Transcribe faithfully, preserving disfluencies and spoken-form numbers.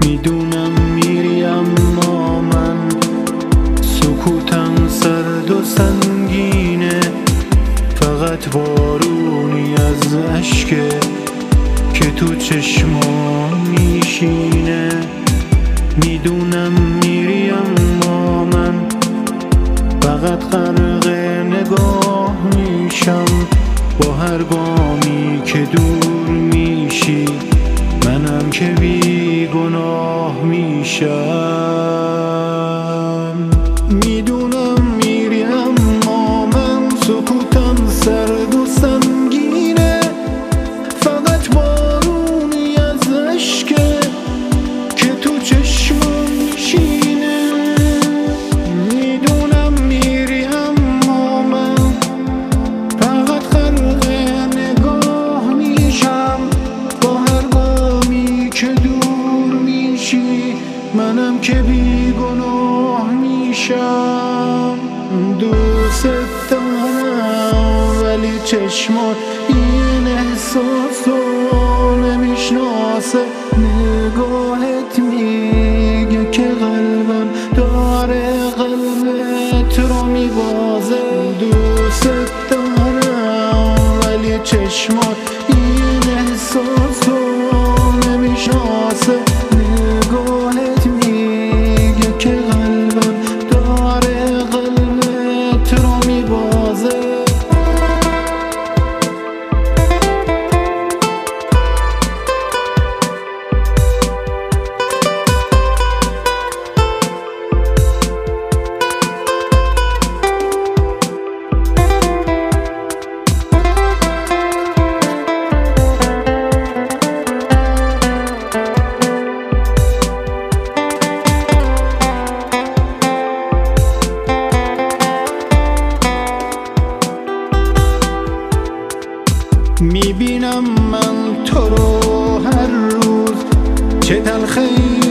میدونم میری اما من سکوتم سرد و سنگینه، فقط بارونی از اشکه که تو چشمام میشینه. میدونم میری اما من فقط غرق نگاه میشم، با هر گامی که دور میشی منم که بی گناه میشم. میدونم میری اما من سکوتم سرد و سنگینه، فقط بارونی از اشکه که تو چشمم میشینه. میدونم میری اما من فقط غرق نگاه میشم، با هر گامی که دور میشی منم که بی گناه میشم. دوست دارم ولی چشمات این احساسو نمیشناسه، نگاهت میگه که قلبم داره قلبت رو میبازه. دوست دارم ولی چشمات این احساسو نمیشناسه، نگاهت میگه که قلبم داره قلبت رو میبازه. میبینم من تو رو هر روز، چه تلخی